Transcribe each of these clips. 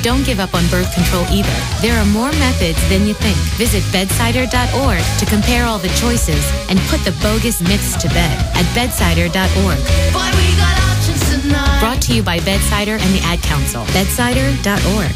don't give up on birth control either. There are more methods than you think. Visit bedsider.org to compare all the choices and put the bogus myths to bed at bedsider.org. Boy, we got options tonight. Brought to you by Bedsider and the Ad Council. Bedsider.org.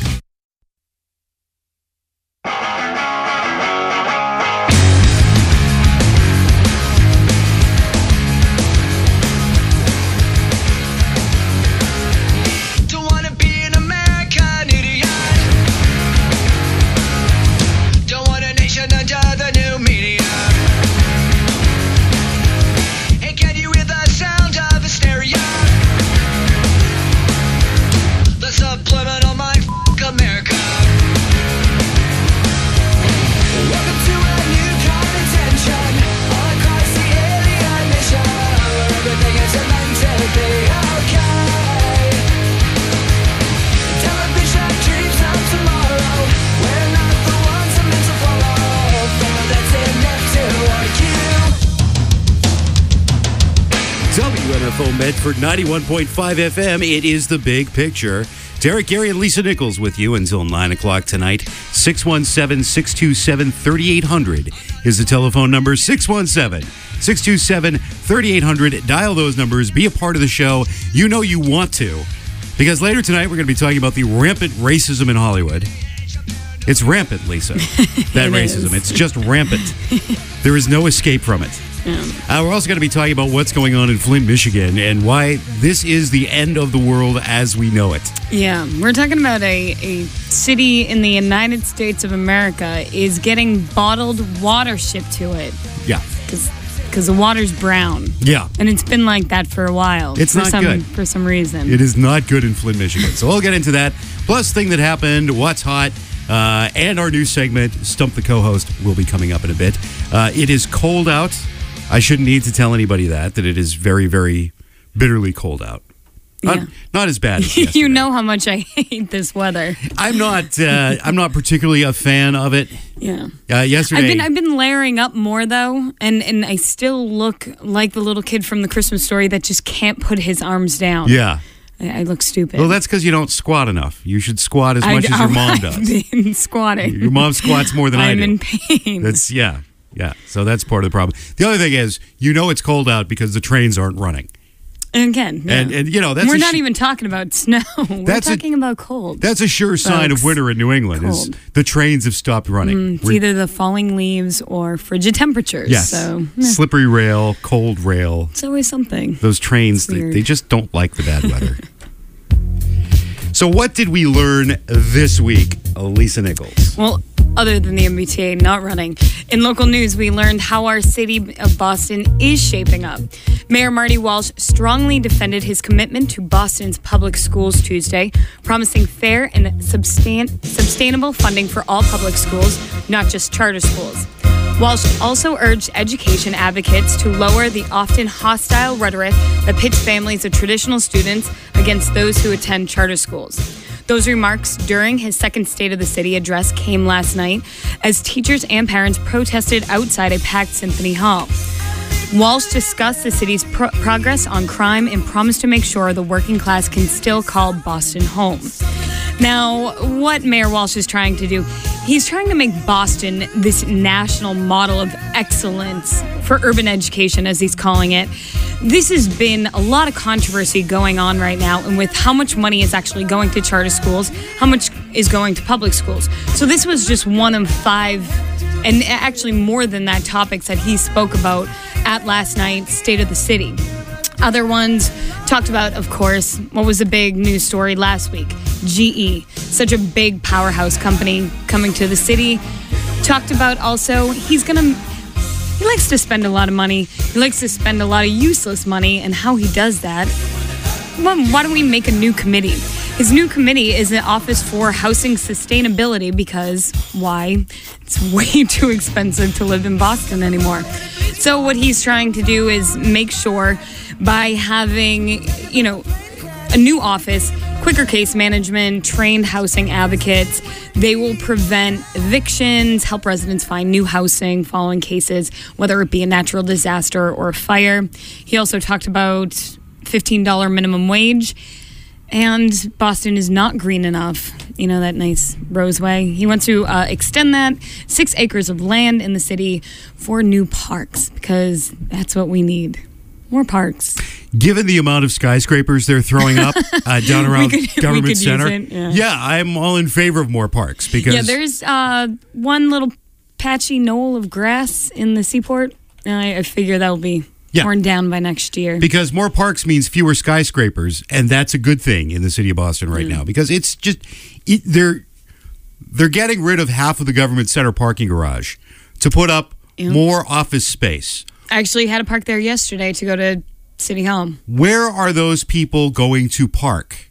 Medford 91.5 FM. It is The Big Picture. Derek, Gary, and Lisa Nichols with you until 9 o'clock tonight. 617-627-3800 is the telephone number. 617-627-3800. Dial those numbers. Be a part of the show. You know you want to. Because later tonight, we're going to be talking about the rampant racism in Hollywood. It's rampant, Lisa. That racism. It's just rampant. There is no escape from it. We're also going to be talking about what's going on in Flint, Michigan, and why this is the end of the world as we know it. Yeah, we're talking about a city in the United States of America is getting bottled water shipped to it. Yeah. Because the water's brown. Yeah. And it's been like that for a while. It's not good. For some reason. It is not good in Flint, Michigan. So we'll get into that. Plus, thing that happened, what's hot, and our new segment, Stump the Co-Host, will be coming up in a bit. It is cold out. I shouldn't need to tell anybody that it is very, very bitterly cold out. Not as bad as yesterday. You know how much I hate this weather. I'm not particularly a fan of it. Yeah. Yesterday, I've been layering up more though, and I still look like the little kid from the Christmas Story that just can't put his arms down. Yeah. I look stupid. Well, that's because you don't squat enough. You should squat as much as your mom does. I've been squatting. Your mom squats more than I do. I'm in pain. Yeah, so that's part of the problem. The other thing is, it's cold out because the trains aren't running. And again, yeah. and that's we're not even talking about snow. We're talking about cold. That's a sure sign of winter in New England. Is the trains have stopped running. It's either the falling leaves or frigid temperatures. Yes, so slippery rail, cold rail. It's always something. Those trains, they just don't like the bad weather. So what did we learn this week, Lisa Nichols? Well, other than the MBTA not running, in local news, we learned how our city of Boston is shaping up. Mayor Marty Walsh strongly defended his commitment to Boston's public schools Tuesday, promising fair and sustainable funding for all public schools, not just charter schools. Walsh also urged education advocates to lower the often hostile rhetoric that pits families of traditional students against those who attend charter schools. Those remarks during his second State of the City address came last night as teachers and parents protested outside a packed Symphony Hall. Walsh discussed the city's progress on crime and promised to make sure the working class can still call Boston home. Now, what Mayor Walsh is trying to do, he's trying to make Boston this national model of excellence for urban education, as he's calling it. This has been a lot of controversy going on right now, and with how much money is actually going to charter schools, how much is going to public schools. So this was just one of 5, and actually more than that, topics that he spoke about at last night's State of the City. Other ones talked about, of course, what was a big news story last week? GE, such a big powerhouse company coming to the city. Talked about also, he likes to spend a lot of money. He likes to spend a lot of useless money, and how he does that. Well, why don't we make a new committee? His new committee is the Office for Housing Sustainability because, why? It's way too expensive to live in Boston anymore. So what he's trying to do is make sure by having, a new office, quicker case management, trained housing advocates, they will prevent evictions, help residents find new housing following cases, whether it be a natural disaster or a fire. He also talked about $15 minimum wage. And Boston is not green enough. that nice Roseway. He wants to extend that 6 acres of land in the city for new parks because that's what we need. More parks. Given the amount of skyscrapers they're throwing up down around Government Center, yeah, I'm all in favor of more parks because there's one little patchy knoll of grass in the Seaport. I figure that'll be torn down by next year. Because more parks means fewer skyscrapers, and that's a good thing in the city of Boston right now because it's just they're getting rid of half of the Government Center parking garage to put up more office space. I actually had to park there yesterday to go to City Hall. Where are those people going to park?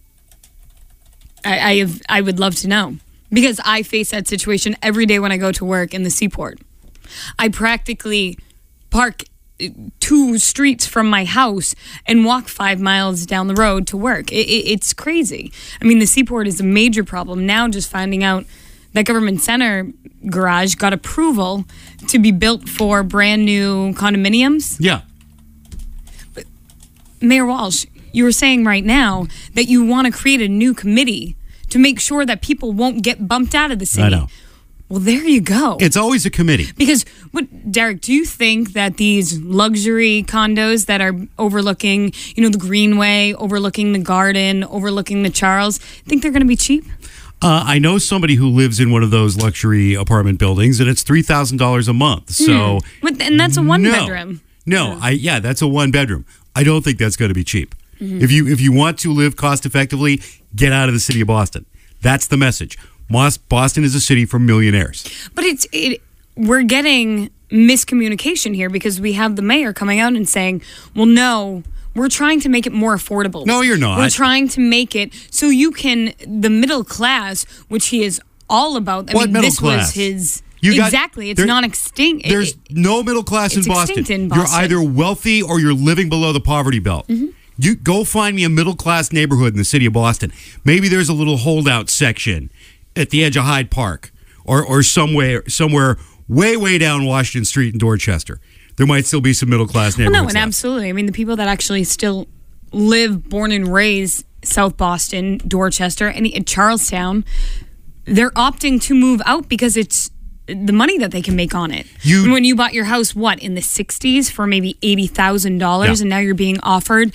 I would love to know because I face that situation every day when I go to work in the Seaport. I practically park 2 streets from my house and walk 5 miles down the road to work. It's crazy. I mean, the Seaport is a major problem. Now just finding out that Government Center garage got approval to be built for brand new condominiums. Yeah. But Mayor Walsh, you were saying right now that you want to create a new committee to make sure that people won't get bumped out of the city. I know. Well, there you go. It's always a committee. Because, Derek, do you think that these luxury condos that are overlooking, the Greenway, overlooking the Garden, overlooking the Charles, think they're going to be cheap? I know somebody who lives in one of those luxury apartment buildings, and it's $3,000 a month. So, and that's a one-bedroom. No, that's a one-bedroom. I don't think that's going to be cheap. Mm-hmm. If you want to live cost effectively, get out of the city of Boston. That's the message. Boston is a city for millionaires. But we're getting miscommunication here because we have the mayor coming out and saying, well, no, we're trying to make it more affordable. No, you're not. We're trying to make it so you can, the middle class, which he is all about. This was his... It's non-extinct. There's no middle class in Boston. You're either wealthy or you're living below the poverty belt. Mm-hmm. You go find me a middle class neighborhood in the city of Boston. Maybe there's a little holdout section at the edge of Hyde Park or somewhere way down Washington Street in Dorchester. There might still be some middle class neighborhoods. Absolutely. I mean, the people that actually still live, born and raised South Boston, Dorchester, and in Charlestown, they're opting to move out because it's the money that they can make on it. When you bought your house, in the 60s for maybe $80,000, and now you're being offered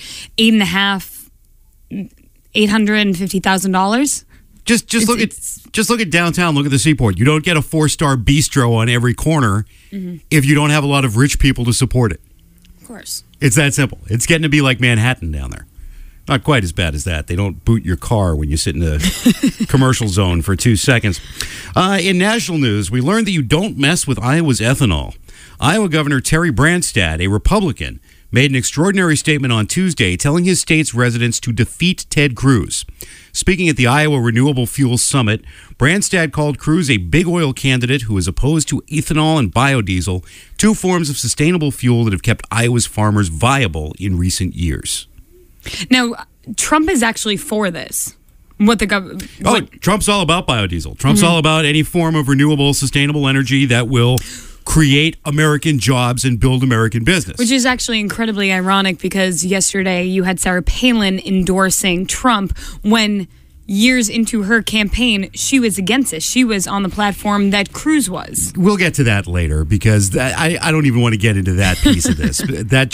$850,000. Just look at downtown. Look at the Seaport. You don't get a 4-star bistro on every corner if you don't have a lot of rich people to support it. Of course, it's that simple. It's getting to be like Manhattan down there. Not quite as bad as that. They don't boot your car when you sit in the commercial zone for 2 seconds. In national news, we learned that you don't mess with Iowa's ethanol. Iowa Governor Terry Branstad, a Republican, made an extraordinary statement on Tuesday telling his state's residents to defeat Ted Cruz. Speaking at the Iowa Renewable Fuels Summit, Branstad called Cruz a big oil candidate who is opposed to ethanol and biodiesel, 2 forms of sustainable fuel that have kept Iowa's farmers viable in recent years. Now, Trump is actually for this. Trump's all about biodiesel. Trump's all about any form of renewable, sustainable energy that will create American jobs and build American business. Which is actually incredibly ironic because yesterday you had Sarah Palin endorsing Trump when years into her campaign, she was against this. She was on the platform that Cruz was. We'll get to that later because I don't even want to get into that piece of this. Not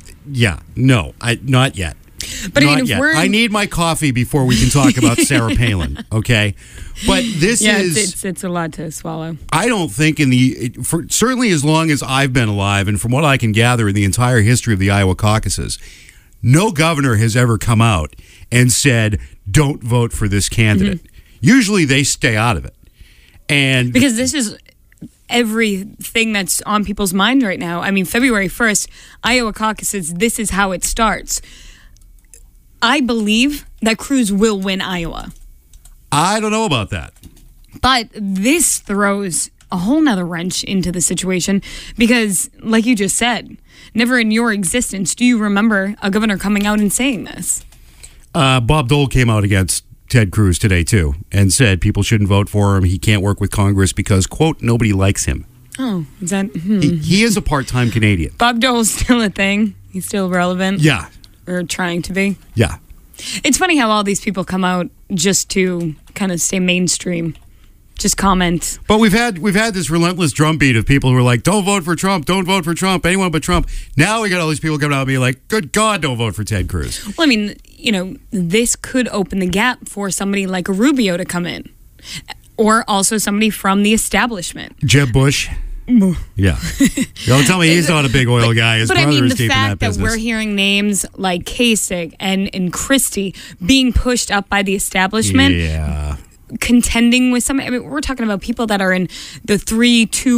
yet. But I need my coffee before we can talk about Sarah Palin, okay? But it's a lot to swallow. I don't think certainly as long as I've been alive, and from what I can gather in the entire history of the Iowa caucuses, no governor has ever come out and said, don't vote for this candidate. Mm-hmm. Usually they stay out of it. And because this is everything that's on people's mind right now. I mean, February 1st, Iowa caucuses, this is how it starts. I believe that Cruz will win Iowa. I don't know about that. But this throws a whole nother wrench into the situation because, like you just said, never in your existence do you remember a governor coming out and saying this. Bob Dole came out against Ted Cruz today, too, and said people shouldn't vote for him. He can't work with Congress because, quote, nobody likes him. Oh, is that... He is a part-time Canadian. Bob Dole's still a thing. He's still relevant. Yeah. Or trying to be. Yeah. It's funny how all these people come out just to kind of stay mainstream. Just comment. But we've had this relentless drumbeat of people who are like, don't vote for Trump, don't vote for Trump, anyone but Trump. Now we got all these people coming out and being like, good God, don't vote for Ted Cruz. Well, I mean, this could open the gap for somebody like a Rubio to come in. Or also somebody from the establishment. Jeb Bush. Yeah. Don't tell me he's not a big oil guy. His but brother I mean, is the deep in fact that that business. we're hearing names like Kasich and Christie being pushed up by the establishment. Yeah. Contending with some, I mean, we're talking about people that are in the 3, 2,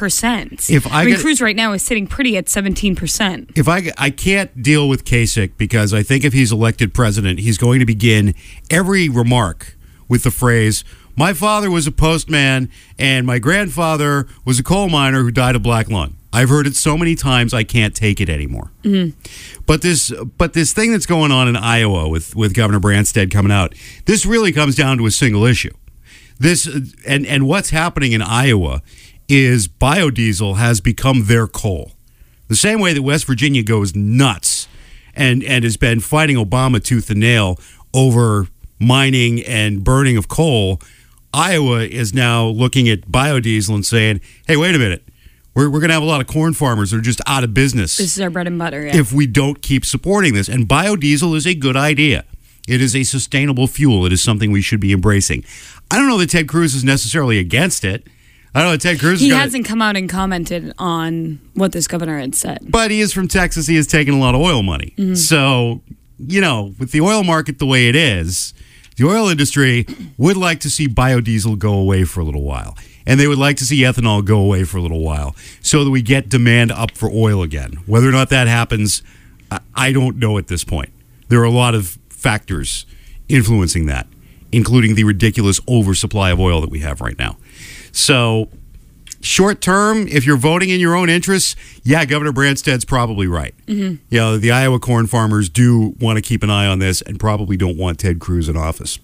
1%. Cruz right now is sitting pretty at 17%. If I can't deal with Kasich because I think if he's elected president, he's going to begin every remark with the phrase, my father was a postman and my grandfather was a coal miner who died of black lung. I've heard it so many times I can't take it anymore. Mm-hmm. But this thing that's going on in Iowa with Governor Branstad coming out, this really comes down to a single issue. This and what's happening in Iowa is biodiesel has become their coal. The same way that West Virginia goes nuts and has been fighting Obama tooth and nail over mining and burning of coal, Iowa is now looking at biodiesel and saying, hey, wait a minute. We're going to have a lot of corn farmers that are just out of business. This is our bread and butter, yeah. If we don't keep supporting this. And biodiesel is a good idea. It is a sustainable fuel. It is something we should be embracing. I don't know that Ted Cruz is necessarily against it. I don't know that Ted Cruz... He hasn't come out and commented on what this governor had said. But he is from Texas. He has taken a lot of oil money. Mm-hmm. So, with the oil market the way it is, the oil industry would like to see biodiesel go away for a little while. And they would like to see ethanol go away for a little while so that we get demand up for oil again. Whether or not that happens, I don't know at this point. There are a lot of factors influencing that, including the ridiculous oversupply of oil that we have right now. So, short term, if you're voting in your own interests, yeah, Governor Branstad's probably right. Mm-hmm. The Iowa corn farmers do want to keep an eye on this and probably don't want Ted Cruz in office.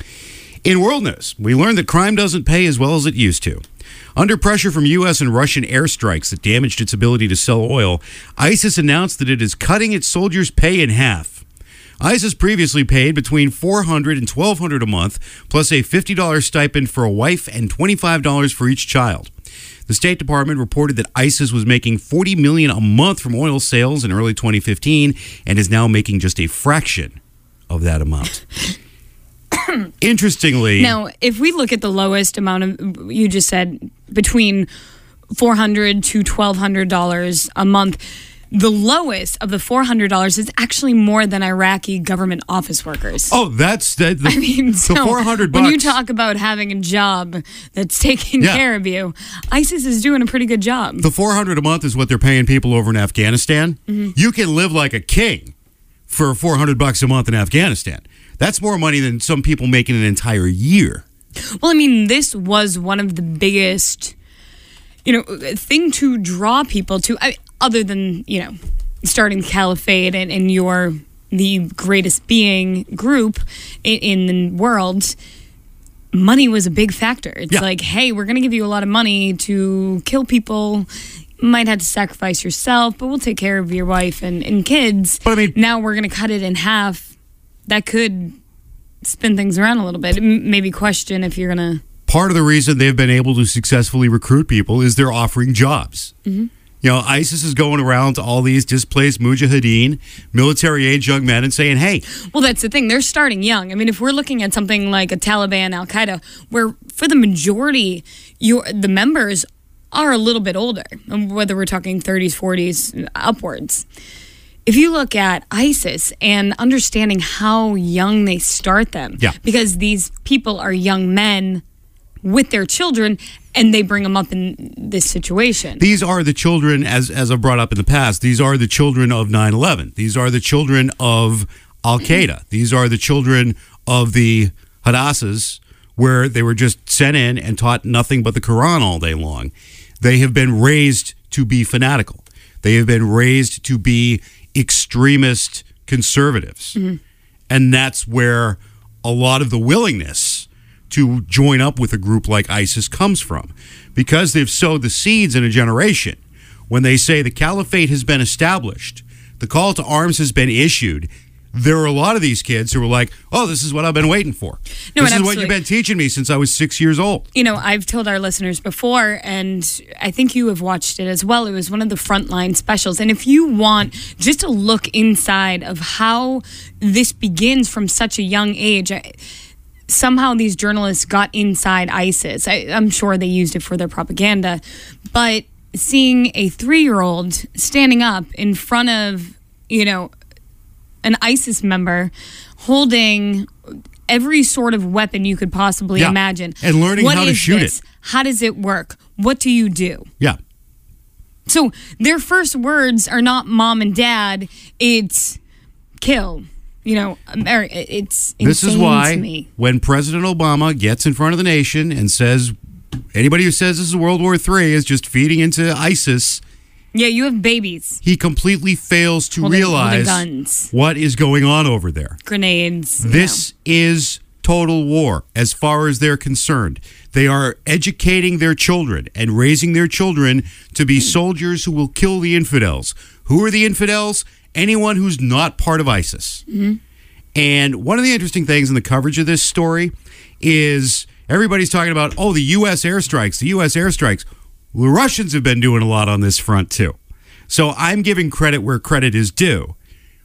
In world news, we learned that crime doesn't pay as well as it used to. Under pressure from U.S. and Russian airstrikes that damaged its ability to sell oil, ISIS announced that it is cutting its soldiers' pay in half. ISIS previously paid between $400 and $1,200 a month, plus a $50 stipend for a wife and $25 for each child. The State Department reported that ISIS was making $40 million a month from oil sales in early 2015 and is now making just a fraction of that amount. Interestingly... Now, if we look at the lowest amount of, you just said, between $400 to $1,200 a month, the lowest of the $400 is actually more than Iraqi government office workers. Oh, that's... the $400 When you talk about having a job that's taking care of you, ISIS is doing a pretty good job. The $400 a month is what they're paying people over in Afghanistan. Mm-hmm. You can live like a king for $400 a month in Afghanistan. That's more money than some people make in an entire year. Well, I mean, this was one of the biggest, thing to draw people to, other than, starting the caliphate and you're the greatest being group in the world. Money was a big factor. It's like, hey, we're going to give you a lot of money to kill people. Might have to sacrifice yourself, but we'll take care of your wife and kids. But I mean, now we're going to cut it in half. That could spin things around a little bit. Maybe question if you're going to... Part of the reason they've been able to successfully recruit people is they're offering jobs. Mm-hmm. ISIS is going around to all these displaced mujahideen, military-age young men, and saying, hey... Well, that's the thing. They're starting young. I mean, if we're looking at something like a Taliban, Al-Qaeda, where for the majority, the members are a little bit older, whether we're talking 30s, 40s, upwards. If you look at ISIS and understanding how young they start them, because these people are young men with their children, and they bring them up in this situation. These are the children, as I've brought up in the past, these are the children of 9/11. These are the children of Al-Qaeda. These are the children of the Hadassahs, where they were just sent in and taught nothing but the Quran all day long. They have been raised to be fanatical. They have been raised to be extremist conservatives. Mm-hmm. And that's where a lot of the willingness to join up with a group like ISIS comes from, because they've sowed the seeds in a generation. When they say the caliphate has been established, the call to arms has been issued, there are a lot of these kids who are like, oh, this is what I've been waiting for. No, this and is what you've been teaching me since I was 6 years old. You know, I've told our listeners before, and I think you have watched it as well. It was one of the frontline specials. And if you want just to look inside of how this begins from such a young age, somehow these journalists got inside ISIS. I'm sure they used it for their propaganda. But seeing a 3-year-old standing up in front of, you know, an ISIS member holding every sort of weapon you could possibly imagine. And learning how to shoot it. How does it work? What do you do? Yeah. So their first words are not mom and dad, it's kill. You know, it's insane This is why to me. when President Obama gets in front of the nation and says, anybody who says this is World War III is just feeding into ISIS, Yeah, you have babies. he completely fails to Holding realize guns. what is going on over there. Grenades. This is total war as far as they're concerned. They are educating their children and raising their children to be soldiers who will kill the infidels. Who are the infidels? Anyone who's not part of ISIS. Mm-hmm. And one of the interesting things in the coverage of this story is everybody's talking about, oh, the U.S. airstrikes, the U.S. airstrikes. The Russians have been doing a lot on this front, too. So I'm giving credit where credit is due.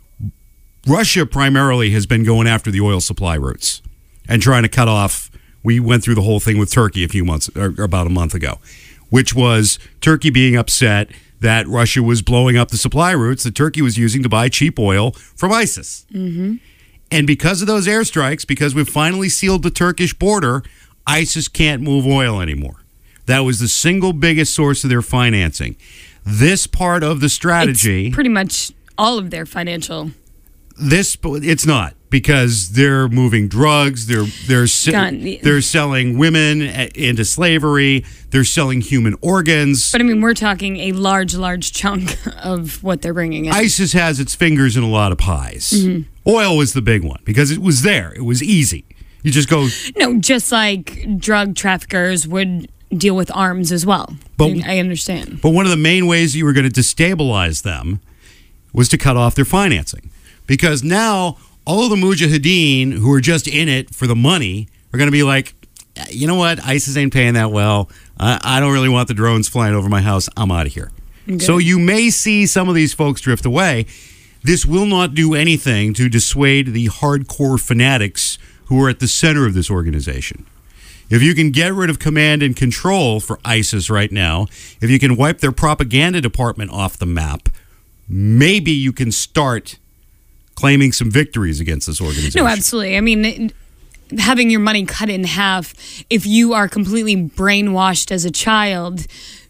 Russia primarily has been going after the oil supply routes and trying to cut off. We went through the whole thing with Turkey a few months, or about a month ago, which was Turkey being upset that Russia was blowing up the supply routes that Turkey was using to buy cheap oil from ISIS. Mm-hmm. And because of those airstrikes, because we've finally sealed the Turkish border, ISIS can't move oil anymore. That was the single biggest source of their financing. This part of the strategy... It's pretty much all of their financial... It's not, because they're moving drugs, they're selling women into slavery, they're selling human organs. But I mean, we're talking a large chunk of what they're bringing in. ISIS has its fingers in a lot of pies. Mm-hmm. Oil was the big one because it was there. It was easy. You just go... No, just like drug traffickers would deal with arms as well. But I understand. But one of the main ways you were going to destabilize them was to cut off their financing. Because now, all of the mujahideen who are just in it for the money are going to be like, you know what, ISIS ain't paying that well. I don't really want the drones flying over my house. I'm out of here. Okay. So you may see some of these folks drift away. This will not do anything to dissuade the hardcore fanatics who are at the center of this organization. If you can get rid of command and control for ISIS right now, if you can wipe their propaganda department off the map, maybe you can start claiming some victories against this organization. No, absolutely. I mean, having your money cut in half, if you are completely brainwashed as a child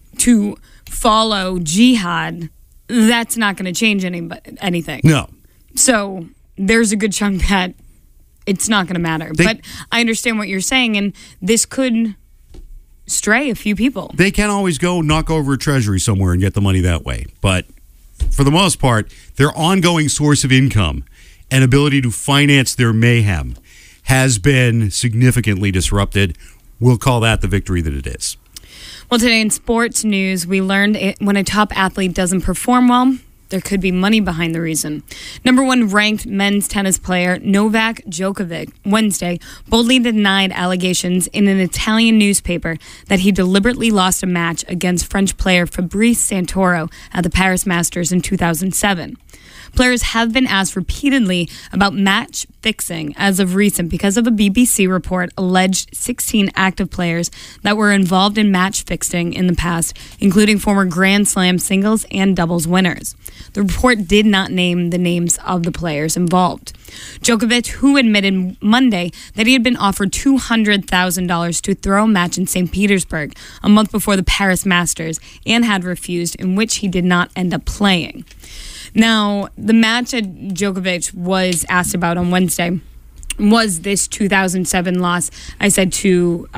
to follow jihad, that's not going to change anything. No. So there's a good chunk that it's not going to matter. But I understand what you're saying, and this could stray a few people. They can always go knock over a treasury somewhere and get the money that way. But for the most part, their ongoing source of income and ability to finance their mayhem has been significantly disrupted. We'll call that the victory that it is. Well, today in sports news, we learned when a top athlete doesn't perform well, there could be money behind the reason. Number 1 ranked men's tennis player Novak Djokovic Wednesday boldly denied allegations in an Italian newspaper that he deliberately lost a match against French player Fabrice Santoro at the Paris Masters in 2007. Players have been asked repeatedly about match fixing as of recent because of a BBC report alleged 16 active players that were involved in match fixing in the past, including former Grand Slam singles and doubles winners. The report did not name the names of the players involved. Djokovic, who admitted Monday that he had been offered $200,000 to throw a match in St. Petersburg a month before the Paris Masters and had refused, in which he did not end up playing. Now, the match that Djokovic was asked about on Wednesday was this 2007 loss, I said, to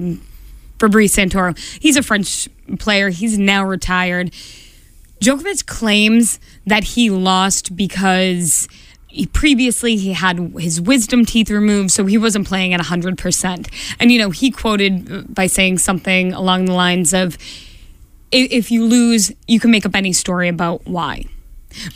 Fabrice Santoro. He's a French player. He's now retired. Djokovic claims that he lost because previously he had his wisdom teeth removed, so he wasn't playing at 100%. And, he quoted by saying something along the lines of, if you lose, you can make up any story about why.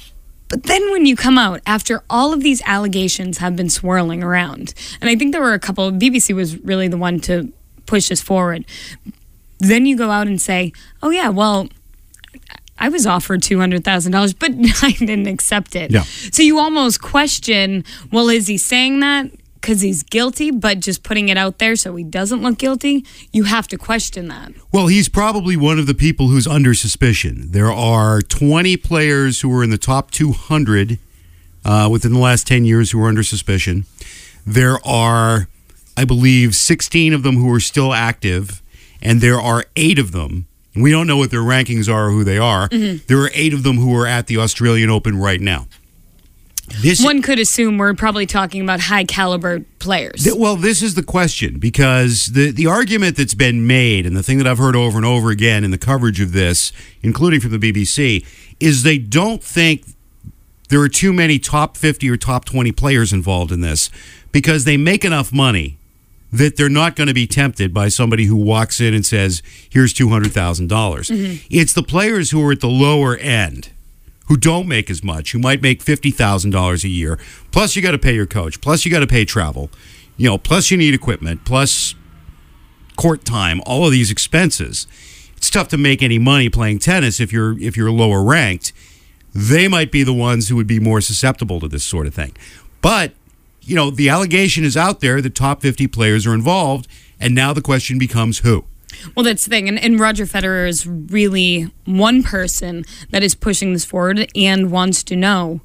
But then when you come out, after all of these allegations have been swirling around, and I think there were a couple, BBC was really the one to push this forward. Then you go out and say, oh yeah, well, I was offered $200,000, but I didn't accept it. Yeah. So you almost question, well, is he saying that because he's guilty, but just putting it out there so he doesn't look guilty? You have to question that. Well, he's probably one of the people who's under suspicion. There are 20 players who are in the top 200 within the last 10 years who are under suspicion. There are, I believe, 16 of them who are still active, and there are 8 of them. We don't know what their rankings are or who they are. Mm-hmm. There are 8 of them who are at the Australian Open right now. One could assume we're probably talking about high-caliber players. Well, this is the question, because the argument that's been made, and the thing that I've heard over and over again in the coverage of this, including from the BBC, is they don't think there are too many top 50 or top 20 players involved in this, because they make enough money that they're not going to be tempted by somebody who walks in and says, here's $200,000. Mm-hmm. It's the players who are at the lower end, who don't make as much, who might make $50,000 a year. Plus, you got to pay your coach. Plus, you got to pay travel. Plus you need equipment. Plus court time. All of these expenses. It's tough to make any money playing tennis if you're lower ranked. They might be the ones who would be more susceptible to this sort of thing. But the allegation is out there that top 50 players are involved, and now the question becomes who. Well, that's the thing. And Roger Federer is really one person that is pushing this forward and wants to know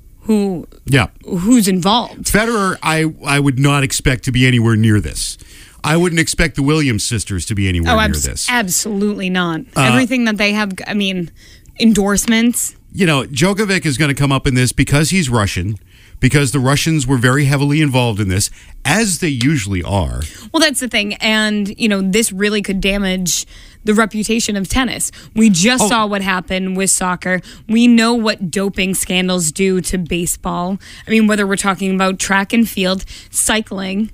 who's involved. Federer, I would not expect to be anywhere near this. I wouldn't expect the Williams sisters to be anywhere near this. Absolutely not. Everything that they have, endorsements. Djokovic is going to come up in this because he's Russian, because the Russians were very heavily involved in this, as they usually are. Well, that's the thing. And, this really could damage the reputation of tennis. We just saw what happened with soccer. We know what doping scandals do to baseball. Whether we're talking about track and field, cycling.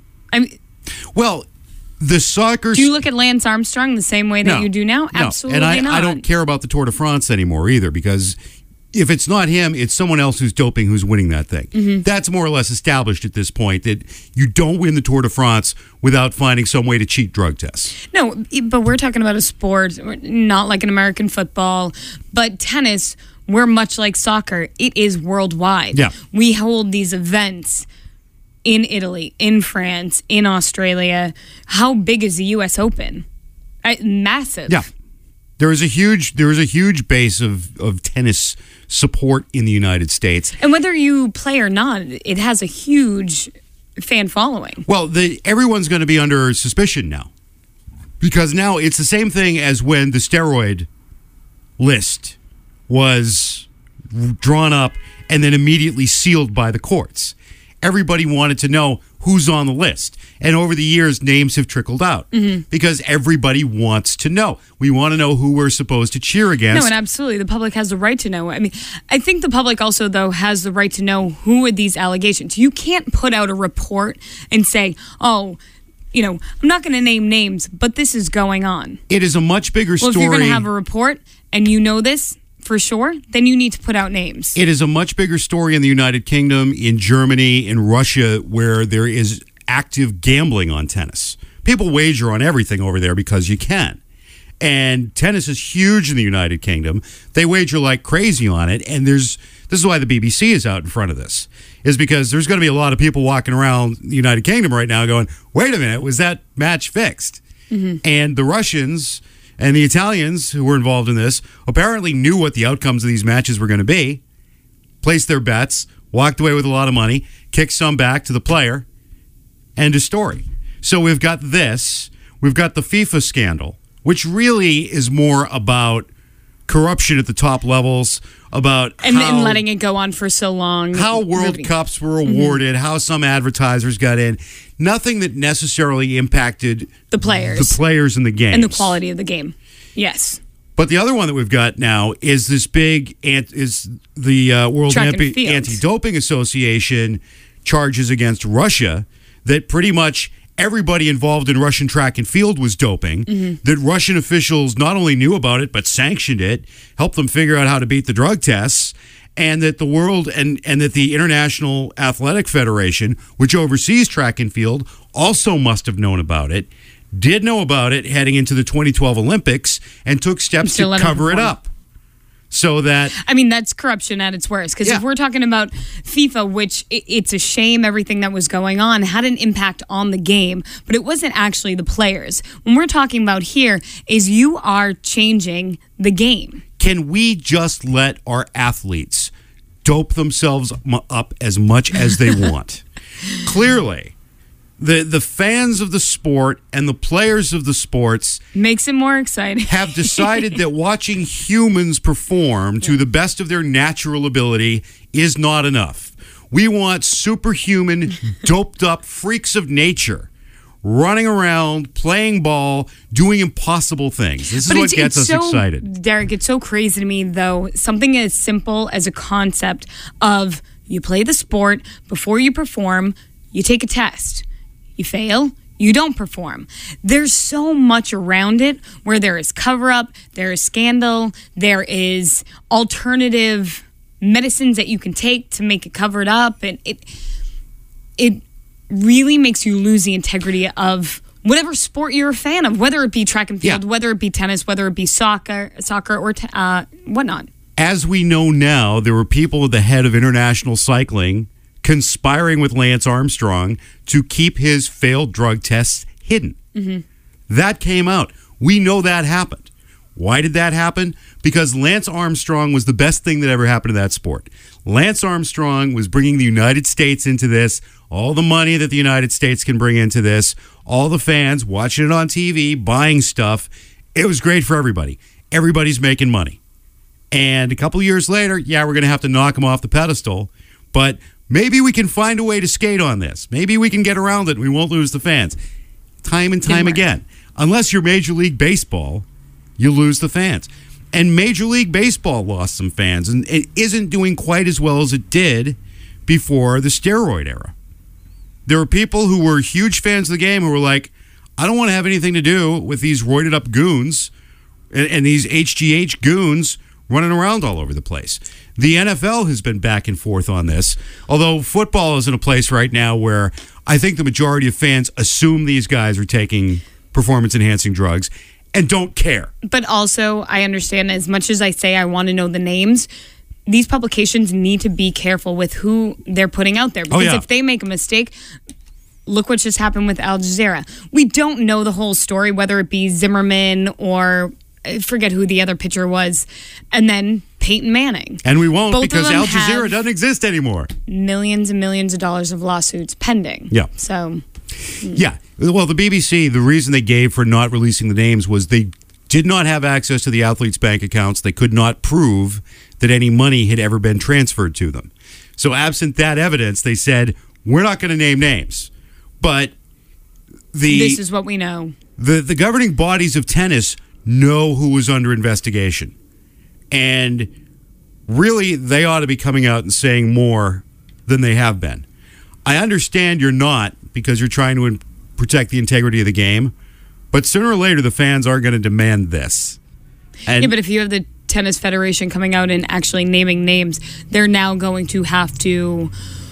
The soccer... Do you look at Lance Armstrong the same way that you do now? No. Absolutely not. And I don't care about the Tour de France anymore either, because if it's not him, it's someone else who's doping who's winning that thing. Mm-hmm. That's more or less established at this point, that you don't win the Tour de France without finding some way to cheat drug tests. No, but we're talking about a sport, not like an American football, but tennis, we're much like soccer. It is worldwide. Yeah. We hold these events in Italy, in France, in Australia. How big is the U.S. Open? Massive. Yeah. There is a huge base of tennis support in the United States. And whether you play or not, it has a huge fan following. Well, everyone's going to be under suspicion now, because now it's the same thing as when the steroid list was drawn up and then immediately sealed by the courts. Everybody wanted to know who's on the list. And over the years, names have trickled out because everybody wants to know. We want to know who we're supposed to cheer against. No, and absolutely. The public has the right to know. I think the public also, though, has the right to know who are these allegations. You can't put out a report and say, I'm not going to name names, but this is going on. It is a much bigger story. Well, if you're going to have a report and you know this for sure, then you need to put out names. It is a much bigger story in the United Kingdom, in Germany, in Russia, where there is active gambling on tennis. People wager on everything over there because you can. And tennis is huge in the United Kingdom. They wager like crazy on it. And this is why the BBC is out in front of this, is because there's going to be a lot of people walking around the United Kingdom right now going, wait a minute, was that match fixed? Mm-hmm. And the Russians and the Italians who were involved in this apparently knew what the outcomes of these matches were going to be, placed their bets, walked away with a lot of money, kicked some back to the player, end of story. So we've got this. We've got the FIFA scandal, which really is more about corruption at the top levels, about and letting it go on for so long. How World Cups were awarded, how some advertisers got in. Nothing that necessarily impacted the players in the game. And the quality of the game. Yes. But the other one that we've got now is this big, is the World Anti-Doping Association charges against Russia that pretty much everybody involved in Russian track and field was doping, that Russian officials not only knew about it, but sanctioned it, helped them figure out how to beat the drug tests, and that the world and that the International Athletic Federation, which oversees track and field, also must have known about it, did know about it heading into the 2012 Olympics, and took steps to cover it up. So that... I mean, that's corruption at its worst. Because if we're talking about FIFA, which it's a shame everything that was going on had an impact on the game, but it wasn't actually the players. When we're talking about here is you are changing the game. Can we just let our athletes dope themselves up as much as they want? Clearly, the fans of the sport and the players of the sports makes it more exciting. Have decided that watching humans perform to the best of their natural ability is not enough. We want superhuman, doped up freaks of nature running around, playing ball, doing impossible things. This is what gets us excited. Derek, it's so crazy to me, though. Something as simple as a concept of you play the sport, before you perform, you take a test. You fail, you don't perform. There's so much around it where there is cover-up, there is scandal, there is alternative medicines that you can take to make it covered up. And it really makes you lose the integrity of whatever sport you're a fan of, whether it be track and field, whether it be tennis, whether it be soccer or whatnot. As we know now, there were people at the head of international cycling conspiring with Lance Armstrong to keep his failed drug tests hidden. Mm-hmm. That came out. We know that happened. Why did that happen? Because Lance Armstrong was the best thing that ever happened to that sport. Lance Armstrong was bringing the United States into this, all the money that the United States can bring into this, all the fans watching it on TV, buying stuff. It was great for everybody. Everybody's making money. And a couple years later, we're going to have to knock him off the pedestal. But maybe we can find a way to skate on this. Maybe we can get around it and we won't lose the fans. Time and time again. Unless you're Major League Baseball, you lose the fans. And Major League Baseball lost some fans, and it isn't doing quite as well as it did before the steroid era. There were people who were huge fans of the game who were like, I don't want to have anything to do with these roided up goons and these HGH goons running around all over the place. The NFL has been back and forth on this, although football is in a place right now where I think the majority of fans assume these guys are taking performance-enhancing drugs and don't care. But also, I understand, as much as I say I want to know the names, these publications need to be careful with who they're putting out there. Because if they make a mistake, look what just happened with Al Jazeera. We don't know the whole story, whether it be Zimmerman or... I forget who the other pitcher was, and then Peyton Manning. And we won't, because Al Jazeera doesn't exist anymore. Millions and millions of dollars of lawsuits pending. Yeah. So. Yeah. Well, the BBC, the reason they gave for not releasing the names was they did not have access to the athletes' bank accounts. They could not prove that any money had ever been transferred to them. So absent that evidence, they said, we're not going to name names. But this is what we know. The governing bodies of tennis know who was under investigation. And really, they ought to be coming out and saying more than they have been. I understand you're not, because you're trying to protect the integrity of the game, but sooner or later, the fans are going to demand this. And but if you have the Tennis Federation coming out and actually naming names, they're now going to have to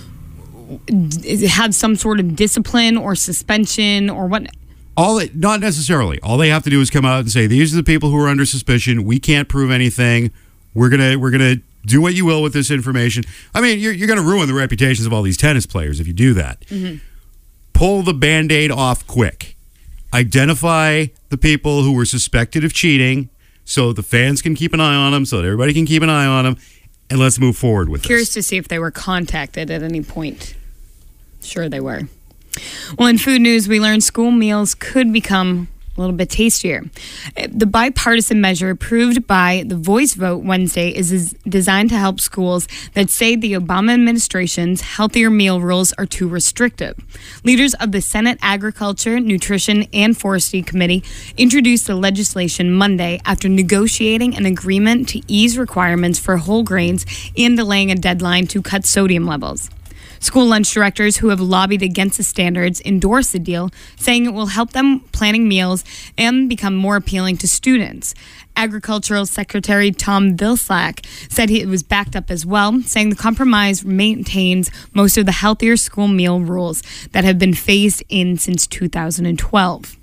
have some sort of discipline or suspension or what. Not necessarily. All they have to do is come out and say, these are the people who are under suspicion. We can't prove anything. We're gonna do what you will with this information. I mean, you're gonna ruin the reputations of all these tennis players if you do that. Mm-hmm. Pull the Band-Aid off quick. Identify the people who were suspected of cheating so the fans can keep an eye on them, so that everybody can keep an eye on them, and let's move forward with Curious this. to see if they were contacted at any point. Sure they were. Well, in food news, we learned school meals could become a little bit tastier. The bipartisan measure approved by the voice vote Wednesday is designed to help schools that say the Obama administration's healthier meal rules are too restrictive. Leaders of the Senate Agriculture, Nutrition, and Forestry Committee introduced the legislation Monday after negotiating an agreement to ease requirements for whole grains and delaying a deadline to cut sodium levels. School lunch directors who have lobbied against the standards endorsed the deal, saying it will help them planning meals and become more appealing to students. Agricultural Secretary Tom Vilsack said it was backed up as well, saying the compromise maintains most of the healthier school meal rules that have been phased in since 2012.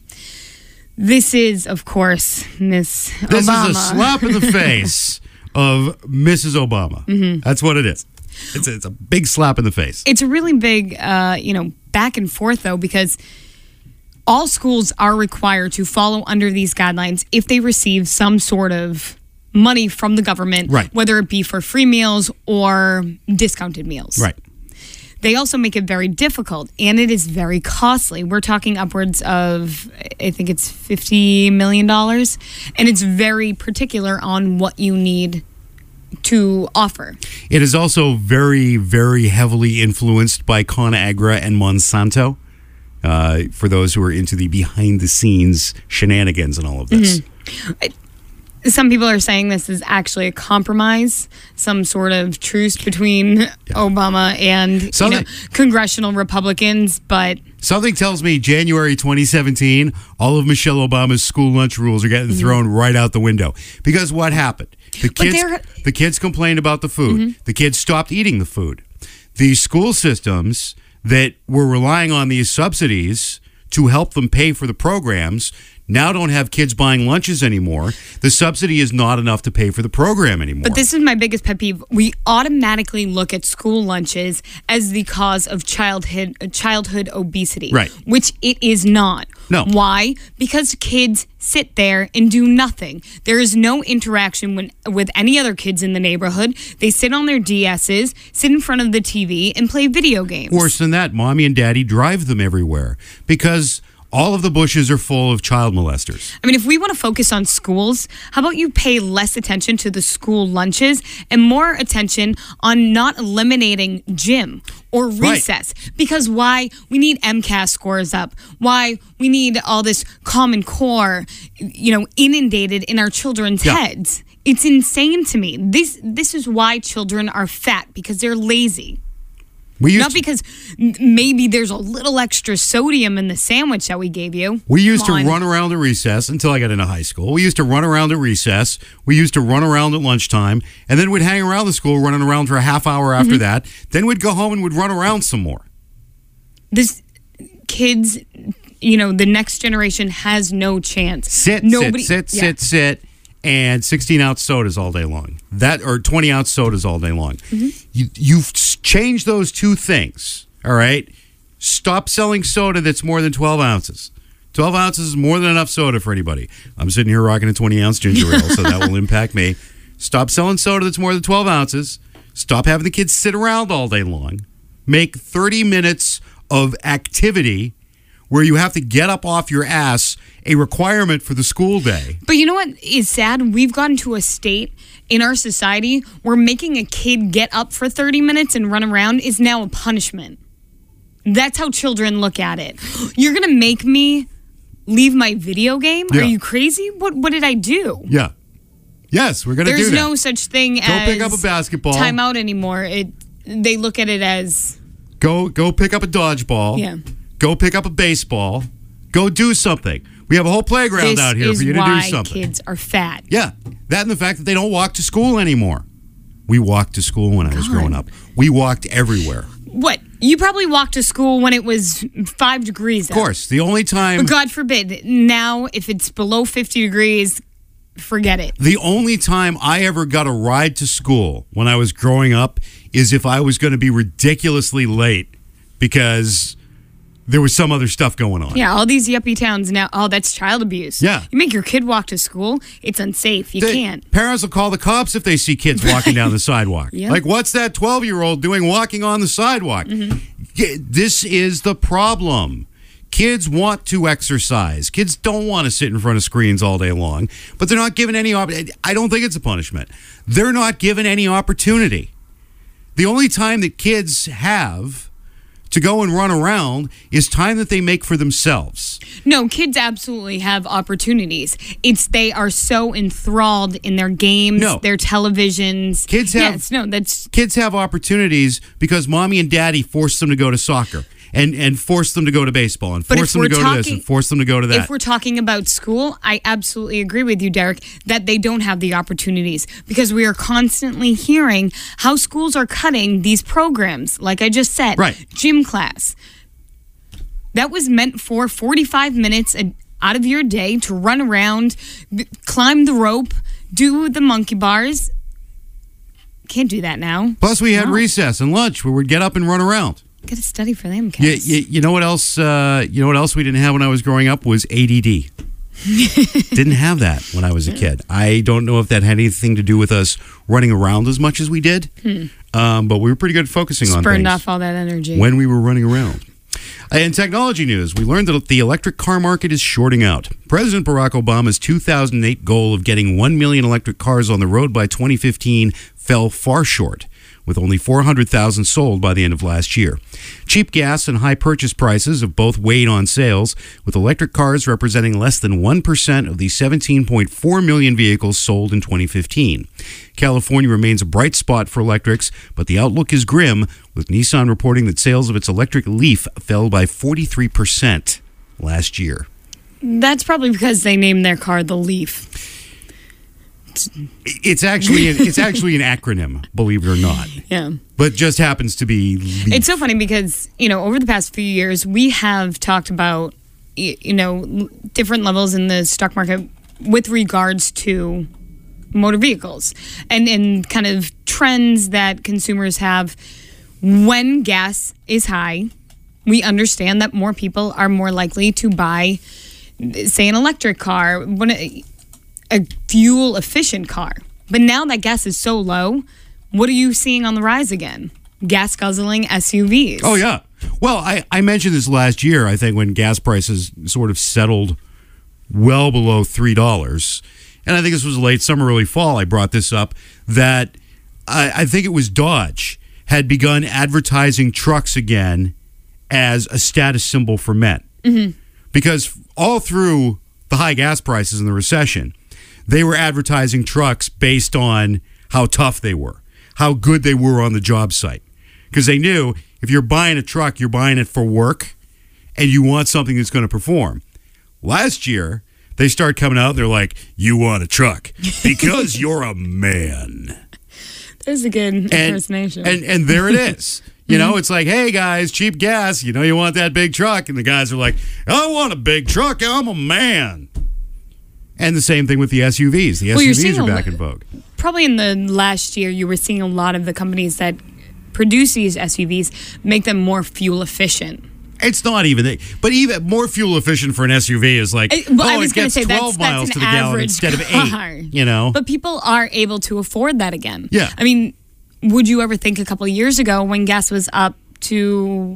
This is, of course, Miss Obama. This is a slap in the face of Mrs. Obama. Mm-hmm. That's what it is. It's a big slap in the face. It's a really big, back and forth, though, because all schools are required to follow under these guidelines if they receive some sort of money from the government, right, whether it be for free meals or discounted meals. Right. They also make it very difficult, and it is very costly. We're talking upwards of, I think it's $50 million, and it's very particular on what you need to offer. It is also very, very heavily influenced by ConAgra and Monsanto, for those who are into the behind-the-scenes shenanigans and all of this. Mm-hmm. Some people are saying this is actually a compromise, some sort of truce between Obama and congressional Republicans, but something tells me January 2017, all of Michelle Obama's school lunch rules are getting thrown right out the window. Because what happened? The kids complained about the food. Mm-hmm. The kids stopped eating the food. The school systems that were relying on these subsidies to help them pay for the programs now don't have kids buying lunches anymore. The subsidy is not enough to pay for the program anymore. But this is my biggest pet peeve. We automatically look at school lunches as the cause of childhood obesity, right, which it is not. No. Why? Because kids sit there and do nothing. There is no interaction with any other kids in the neighborhood. They sit on their DSs, sit in front of the TV, and play video games. Worse than that, mommy and daddy drive them everywhere because all of the bushes are full of child molesters. I mean, if we want to focus on schools, how about you pay less attention to the school lunches and more attention on not eliminating gym or recess? Right. Because why? We need MCAS scores up. Why? We need all this Common Core, inundated in our children's heads. It's insane to me. This is why children are fat, because they're lazy. Not because maybe there's a little extra sodium in the sandwich that we gave you. We used to run around at recess until I got into high school. We used to run around at recess. We used to run around at lunchtime. And then we'd hang around the school running around for a half hour after that. Then we'd go home and we'd run around some more. This kids, the next generation has no chance. Sit, and 16-ounce sodas all day long. Or 20-ounce sodas all day long. Mm-hmm. You've changed those two things, all right? Stop selling soda that's more than 12 ounces. 12 ounces is more than enough soda for anybody. I'm sitting here rocking a 20-ounce ginger ale, so that will impact me. Stop selling soda that's more than 12 ounces. Stop having the kids sit around all day long. Make 30 minutes of activity where you have to get up off your ass a requirement for the school day. But you know what is sad? We've gotten to a state in our society where making a kid get up for 30 minutes and run around is now a punishment. That's how children look at it. You're going to make me leave my video game? Yeah. Are you crazy? What did I do? Yeah. Yes, we're going to do that. There's no such thing as go pick up a basketball. Timeout anymore. They look at it as go pick up a dodgeball. Yeah. Go pick up a baseball. Go do something. We have a whole playground out here for you to do something. This is why kids are fat. Yeah. That and the fact that they don't walk to school anymore. We walked to school when I was growing up. We walked everywhere. What? You probably walked to school when it was 5 degrees out. Of course. The only time... But God forbid, now if it's below 50 degrees, forget it. The only time I ever got a ride to school when I was growing up is if I was going to be ridiculously late because there was some other stuff going on. Yeah, all these yuppie towns now, that's child abuse. Yeah. You make your kid walk to school, it's unsafe. You can't. Parents will call the cops if they see kids walking down the sidewalk. Yeah. Like, what's that 12-year-old doing walking on the sidewalk? Mm-hmm. This is the problem. Kids want to exercise. Kids don't want to sit in front of screens all day long, but they're not given any I don't think it's a punishment. They're not given any opportunity. The only time that kids have to go and run around is time that they make for themselves. No, kids absolutely have opportunities. It's they are so enthralled in their games, their televisions. Kids have opportunities because mommy and daddy force them to go to soccer. And force them to go to baseball and force them to go to this and force them to go to that. If we're talking about school, I absolutely agree with you, Derek, that they don't have the opportunities because we are constantly hearing how schools are cutting these programs. Like I just said, gym class. That was meant for 45 minutes out of your day to run around, climb the rope, do the monkey bars. Can't do that now. Plus, we had recess and lunch where we'd get up and run around. Got to study for them, kids. You know what else? You know what else we didn't have when I was growing up was ADD. Didn't have that when I was a kid. I don't know if that had anything to do with us running around as much as we did, but we were pretty good at focusing on things. Burned off all that energy when we were running around. In technology news, we learned that the electric car market is shorting out. President Barack Obama's 2008 goal of getting 1 million electric cars on the road by 2015 fell far short, with only 400,000 sold by the end of last year. Cheap gas and high purchase prices have both weighed on sales, with electric cars representing less than 1% of the 17.4 million vehicles sold in 2015. California remains a bright spot for electrics, but the outlook is grim, with Nissan reporting that sales of its electric Leaf fell by 43% last year. That's probably because they named their car the Leaf. It's actually an acronym, believe it or not. Yeah. But just happens to be Leaf. It's so funny because, over the past few years, we have talked about, different levels in the stock market with regards to motor vehicles and kind of trends that consumers have when gas is high. We understand that more people are more likely to buy, say, an electric car, a fuel-efficient car. But now that gas is so low, what are you seeing on the rise again? Gas-guzzling SUVs. Oh, yeah. Well, I mentioned this last year, I think, when gas prices sort of settled well below $3. And I think this was late summer, early fall, I brought this up, that I think it was Dodge had begun advertising trucks again as a status symbol for men. Mm-hmm. Because all through the high gas prices and the recession, they were advertising trucks based on how tough they were, how good they were on the job site. Because they knew if you're buying a truck, you're buying it for work, and you want something that's going to perform. Last year, they start coming out, and they're like, you want a truck because you're a man. There's a good impersonation. And there it is. It's like, hey, guys, cheap gas. You want that big truck. And the guys are like, I want a big truck. I'm a man. And the same thing with the SUVs. The SUVs are back in vogue. Probably in the last year, you were seeing a lot of the companies that produce these SUVs make them more fuel efficient. It's not even, but even more fuel efficient for an SUV is like, it gets 12 miles to the gallon instead of 8, But people are able to afford that again. Yeah. I mean, would you ever think a couple of years ago when gas was up to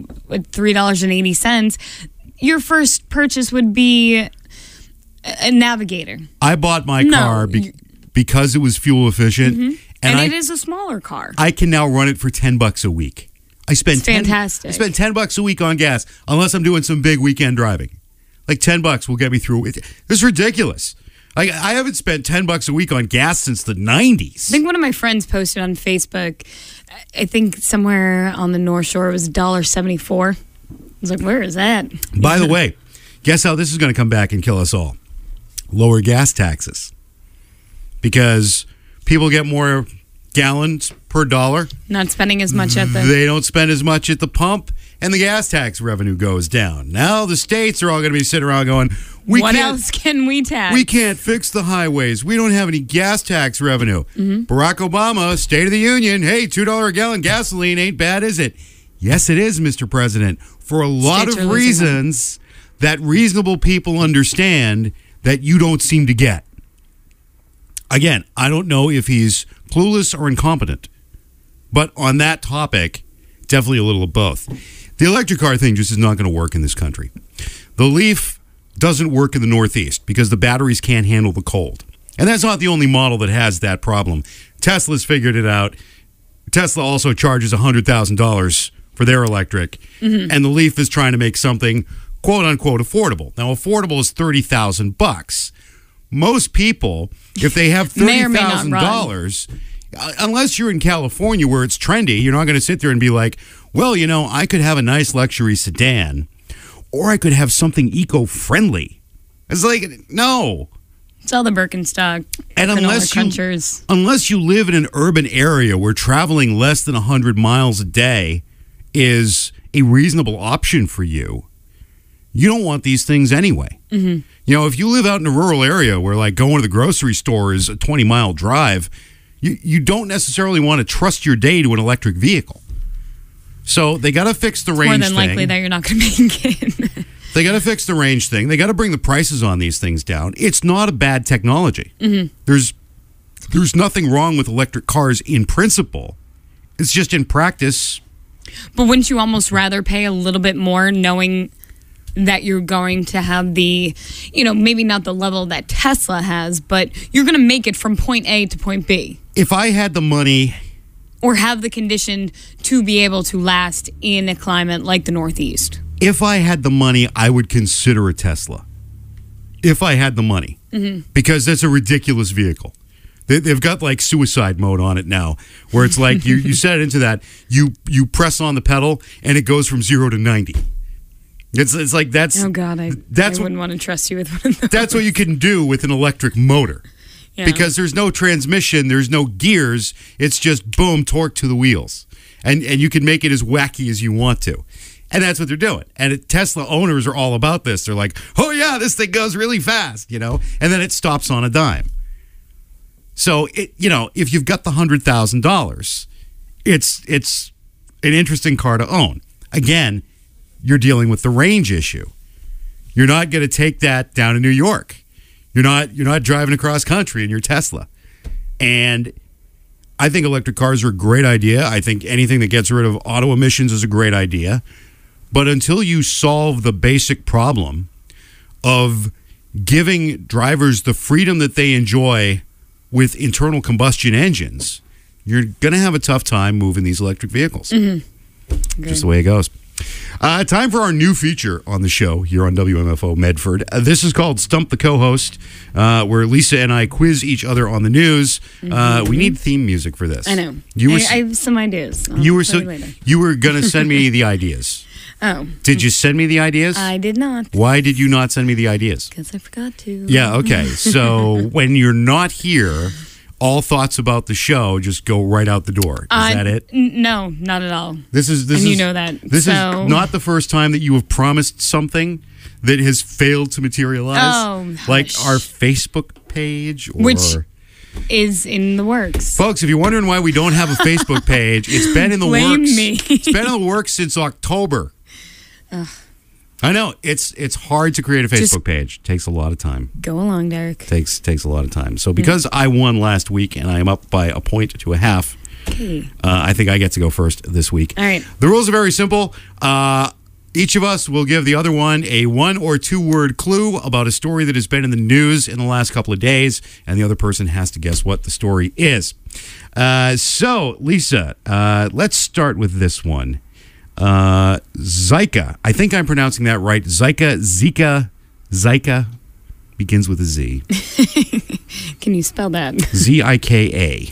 $3.80, your first purchase would be a Navigator? I bought my car because it was fuel efficient. Mm-hmm. And it is a smaller car. I can now run it for $10 a week. Fantastic. I spend $10 a week on gas unless I'm doing some big weekend driving. Like $10 will get me through. This is ridiculous. I haven't spent $10 a week on gas since the 90s. I think one of my friends posted on Facebook, I think somewhere on the North Shore, it was $1.74. I was like, where is that? By the way, guess how this is going to come back and kill us all? Lower gas taxes. Because people get more gallons per dollar. Not spending as much at They don't spend as much at the pump, and the gas tax revenue goes down. Now the states are all going to be sitting around going, what else can we tax? We can't fix the highways. We don't have any gas tax revenue. Mm-hmm. Barack Obama, State of the Union, hey, $2 a gallon gasoline ain't bad, is it? Yes, it is, Mr. President. For a lot of reasons that reasonable people understand that you don't seem to get. Again, I don't know if he's clueless or incompetent, but on that topic, definitely a little of both. The electric car thing just is not going to work in this country. The Leaf doesn't work in the Northeast because the batteries can't handle the cold. And that's not the only model that has that problem. Tesla's figured it out. Tesla also charges $100,000 for their electric, and the Leaf is trying to make something quote unquote affordable. Now, affordable is $30,000. Most people, if they have May or may not $30,000, unless you're in California where it's trendy, you're not going to sit there and be like, well, you know, I could have a nice luxury sedan, or I could have something eco-friendly. It's like, no. Sell the Birkenstock. And Crunchers. unless you live in an urban area where traveling less than 100 miles a day is a reasonable option for you, you don't want these things anyway. You know, if you live out in a rural area where like going to the grocery store is a 20-mile drive, you don't necessarily want to trust your day to an electric vehicle. So they got to fix the range More than thing. likely that you're not going to make it. They got to fix the range thing. They got to bring the prices on these things down. It's not a bad technology. There's nothing wrong with electric cars in principle. It's just in practice. But wouldn't you almost rather pay a little bit more knowing that you're going to have the, you know, maybe not the level that Tesla has, but you're going to make it from point A to point B? If I had the money, or have the condition to be able to last in a climate like the Northeast? if I had the money, I would consider a Tesla. If I had the money. Because that's a ridiculous vehicle. They've got like suicide mode on it now, where it's like you set it into that, you press on the pedal, and it goes from 0 to 90. It's like that's... Oh, God, I wouldn't want to trust you with one of those. That's what you can do with an electric motor. Yeah. Because there's no transmission, there's no gears, it's just boom, torque to the wheels. And you can make it as wacky as you want to. And that's what they're doing. And Tesla owners are all about this. They're like, oh yeah, this thing goes really fast, you know? And then it stops on a dime. So, if you've got the $100,000, it's an interesting car to own. Again, you're dealing with the range issue. You're not going to take that down to New York. You're not driving across country in your Tesla. And I think electric cars are a great idea. I think anything that gets rid of auto emissions is a great idea. But until you solve the basic problem of giving drivers the freedom that they enjoy with internal combustion engines, you're going to have a tough time moving these electric vehicles. Just the way it goes. Time for our new feature on the show here on WMFO Medford. This is called Stump the Co-Host, where Lisa and I quiz each other on the news. We need theme music for this. I know. I have some ideas. You were going to send me the ideas. Oh. Did you send me the ideas? I did not. Why did you not send me the ideas? Because I forgot to. Yeah, okay. So when you're not here, all thoughts about the show just go right out the door. Is that it? No, not at all. This is you know that. This is not the first time that you have promised something that has failed to materialize. Oh, like hush. our Facebook page, Which is in the works. Folks, if you're wondering why we don't have a Facebook page, it's been in the Blame works. me. It's been in the works since October. I know it's hard to create a Facebook page. It takes a lot of time. Go along, Derek. Takes a lot of time. So because I won last week and I am up by 1.5 points, I think I get to go first this week. All right. The rules are very simple. Each of us will give the other one a 1 or 2 word clue about a story that has been in the news in the last couple of days, and the other person has to guess what the story is. So, Lisa, let's start with this one. Zika. I think I'm pronouncing that right. Zika begins with a Z. Can you spell that? Zika.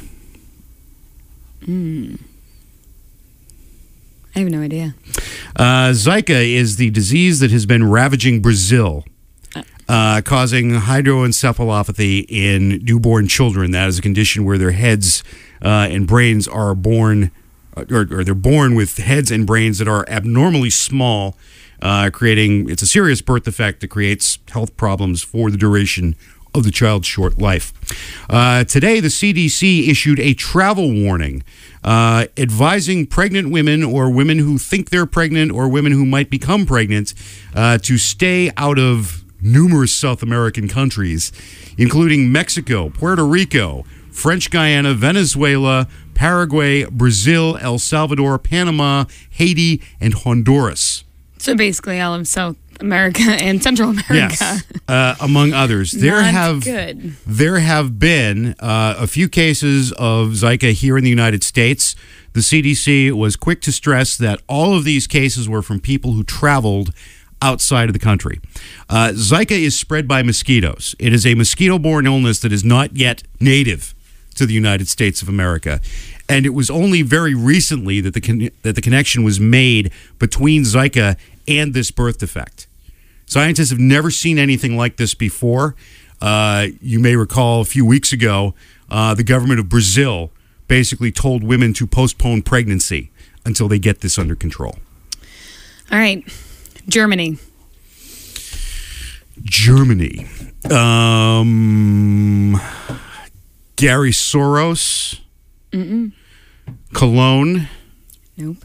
I have no idea. Zika is the disease that has been ravaging Brazil, causing hydroencephalopathy in newborn children. That is a condition where their heads and brains are born, or they're born with heads and brains that are abnormally small, it's a serious birth defect that creates health problems for the duration of the child's short life. Today, the CDC issued a travel warning advising pregnant women or women who think they're pregnant or women who might become pregnant to stay out of numerous South American countries, including Mexico, Puerto Rico, French Guiana, Venezuela, Paraguay, Brazil, El Salvador, Panama, Haiti, and Honduras. So basically all of South America and Central America. Yes, among others. There have been a few cases of Zika here in the United States. the CDC was quick to stress that all of these cases were from people who traveled outside of the country. Zika is spread by mosquitoes. It is a mosquito-borne illness that is not yet native to the United States of America. And it was only very recently that the connection was made between Zika and this birth defect. Scientists have never seen anything like this before. You may recall a few weeks ago, the government of Brazil basically told women to postpone pregnancy until they get this under control. All right. Germany. Gary Soros. Cologne. Nope.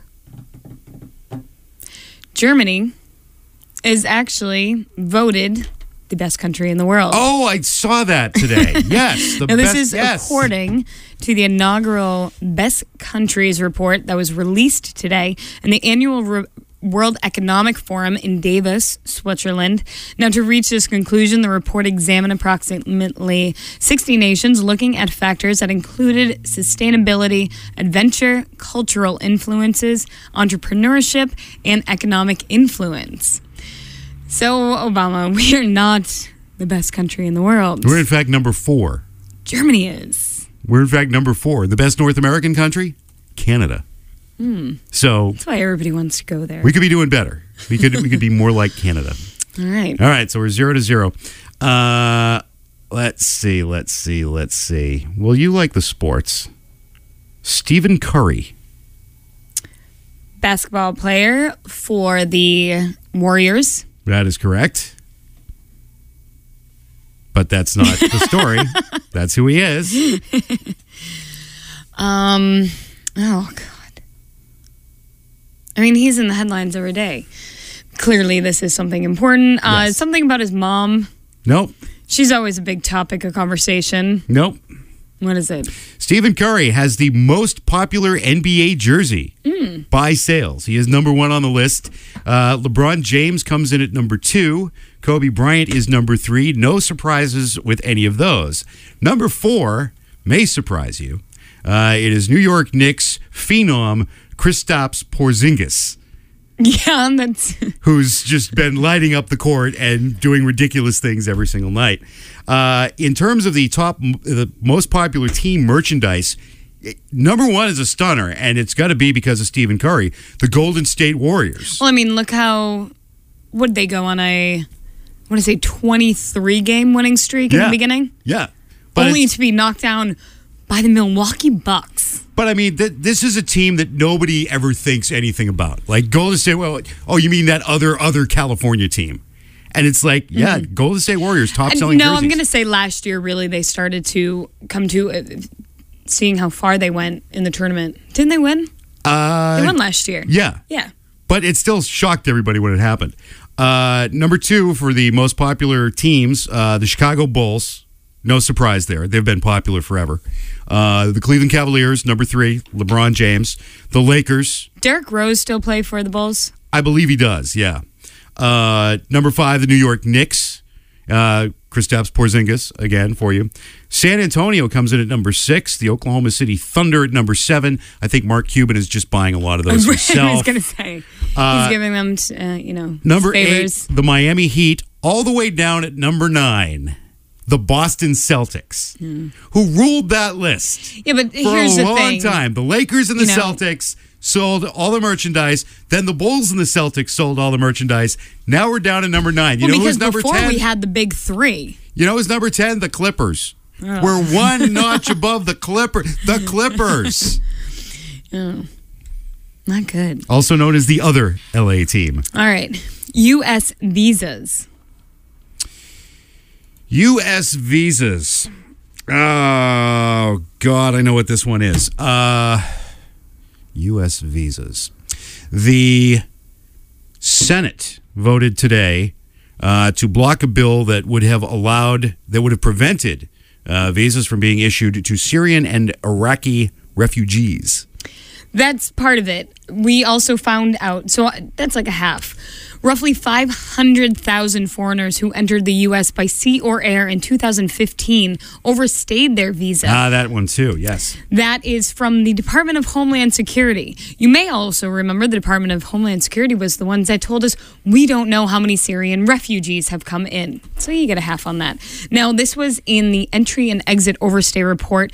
Germany is actually voted the best country in the world. Oh, I saw that today. Yes. This is according to the inaugural Best Countries report that was released today in the annual World Economic Forum in Davos, Switzerland. Now, to reach this conclusion, the report examined approximately 60 nations, looking at factors that included sustainability, adventure, cultural influences, entrepreneurship, and economic influence. So, Obama, we are not the best country in the world. We're in fact number 4. Germany is. We're in fact number 4. The best North American country? Canada. So that's why everybody wants to go there. We could be doing better. We could be more like Canada. All right. So we're 0-0. Let's see. Well, you like the sports. Stephen Curry. Basketball player for the Warriors. That is correct. But that's not the story. That's who he is. Oh, God. I mean, he's in the headlines every day. Clearly, this is something important. Yes. Something about his mom. Nope. She's always a big topic of conversation. Nope. What is it? Stephen Curry has the most popular NBA jersey by sales. He is number 1 on the list. LeBron James comes in at number 2. Kobe Bryant is number 3. No surprises with any of those. Number 4 may surprise you. It is New York Knicks phenom Kristaps Porzingis. Yeah, that's who's just been lighting up the court and doing ridiculous things every single night. In terms of the most popular team merchandise, number 1 is a stunner, and it's got to be because of Stephen Curry, the Golden State Warriors. Well, I mean, look would they go on a 23-game winning streak in the beginning? Yeah. But only to be knocked down by the Milwaukee Bucks. But I mean, this is a team that nobody ever thinks anything about. Like Golden State, you mean that other California team? And it's like, Golden State Warriors, top selling jerseys. No, I'm going to say last year, really, they started to come to seeing how far they went in the tournament. Didn't they win? They won last year. Yeah. Yeah. But it still shocked everybody when it happened. Number 2 for the most popular teams, the Chicago Bulls. No surprise there. They've been popular forever. The Cleveland Cavaliers, number 3, LeBron James. The Lakers. Derrick Rose still play for the Bulls? I believe he does, yeah. Number 5, the New York Knicks. Kristaps Porzingis, again, for you. San Antonio comes in at number 6. The Oklahoma City Thunder at number 7. I think Mark Cuban is just buying a lot of those himself. I was going to say. He's giving them, number favors. 8, the Miami Heat. All the way down at number 9. The Boston Celtics, who ruled that list for here's a long time. The Lakers and the Celtics sold all the merchandise. Then the Bulls and the Celtics sold all the merchandise. Now we're down at number 9. You know who's number 10? Before we had the big 3. You know who's number 10? The Clippers. Oh. We're 1 notch above the Clippers. The Clippers. Oh, not good. Also known as the other LA team. All right. U.S. visas. U.S. visas. Oh, God, I know what this one is. U.S. visas. The Senate voted today to block a bill that would have prevented visas from being issued to Syrian and Iraqi refugees. That's part of it. We also found out, so that's like a half. Roughly 500,000 foreigners who entered the U.S. by sea or air in 2015 overstayed their visa. That one too, yes. That is from the Department of Homeland Security. You may also remember the Department of Homeland Security was the ones that told us we don't know how many Syrian refugees have come in. So you get a half on that. Now, this was in the entry and exit overstay report.